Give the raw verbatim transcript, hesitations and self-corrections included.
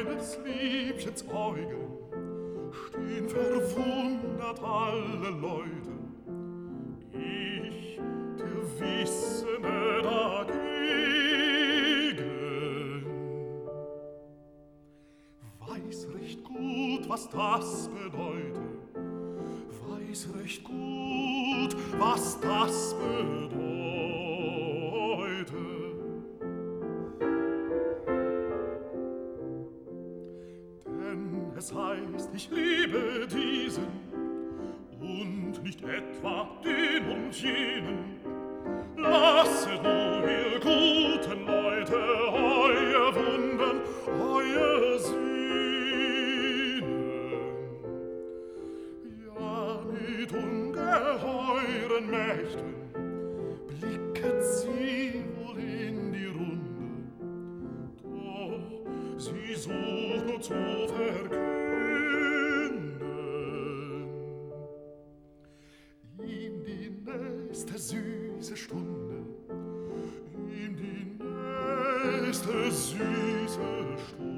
meines Liebchens Augen stehen verwundert alle Leute. Ich, der Wissende dagegen, weiß recht gut, was das bedeutet, weiß recht gut, was das bedeutet. Denn es heißt, ich liebe diesen und nicht etwa den und jenen. Lasset nur, ihr guten Leute, euer Wundern, euer Sühnen. Ja, mit ungeheuren Mächten blicket sie wohl in die Runde, doch sie sucht nur zu verkünden. Ihm die nächste süße Stunde, ihm die nächste süße Stunde.